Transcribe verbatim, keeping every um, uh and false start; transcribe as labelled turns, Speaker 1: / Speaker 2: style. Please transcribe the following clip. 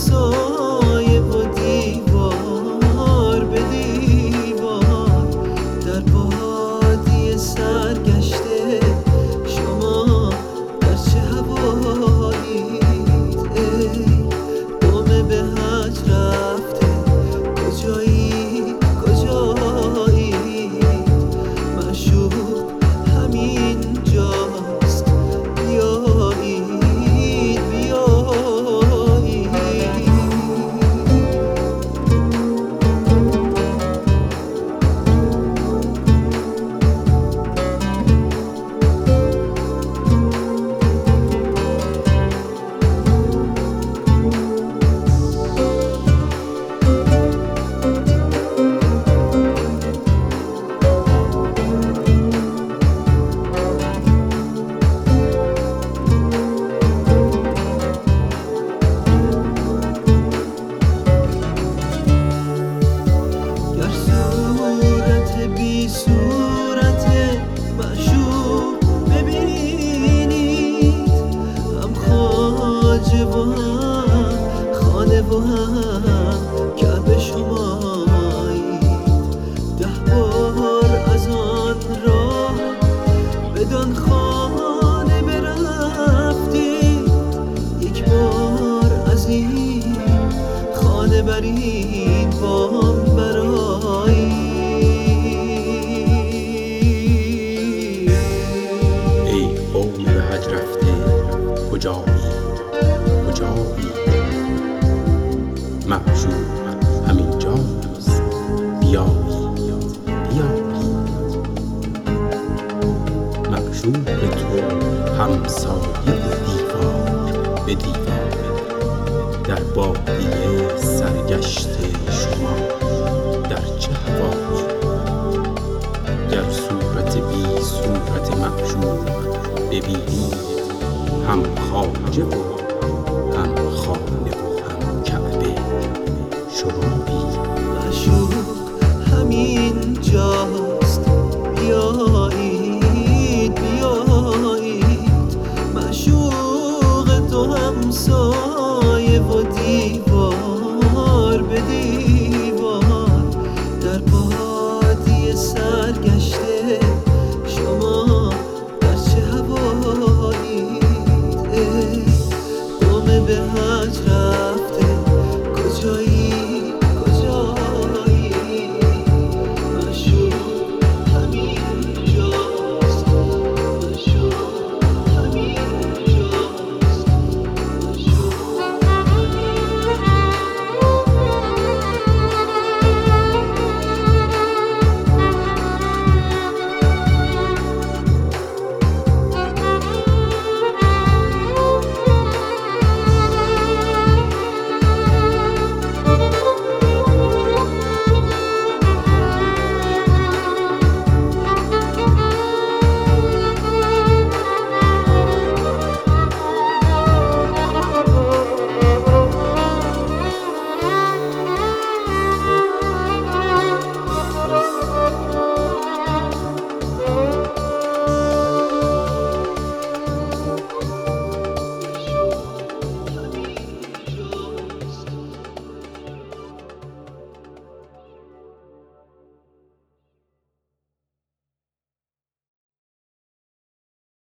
Speaker 1: همسایه و دیوار به دیوار در بادیه سرگشته شما در چه هوایید؟ ای قوم به حج رفته کجایی کجایی؟ معشوق همین جاست بیایید بیایید. بی صورت معشوق ببینید، هم خواجه و هم خانه و هم کعبه شمایید. ده بار از آن راه بدان خانه برفتید، یک بار از این خانه برید بام برایی.
Speaker 2: کجایی کجایی؟ معشوق همین جاست بیایید بیایید. معشوق تو همسایه و دیوار به دیوار در بادیه سرگشته شما در چه هوایی؟ گر صورت بی صورت معشوق ببینید، هم خواجه و هم خانه و هم کعبه شمایید.
Speaker 1: معشوق همین جا